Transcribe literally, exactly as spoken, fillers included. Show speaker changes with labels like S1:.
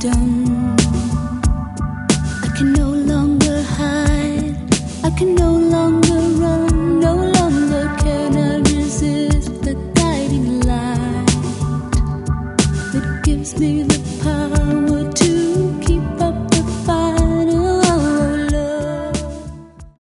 S1: done. I can no longer hide, I can no longer run, no longer can I resist the guiding light that gives me the power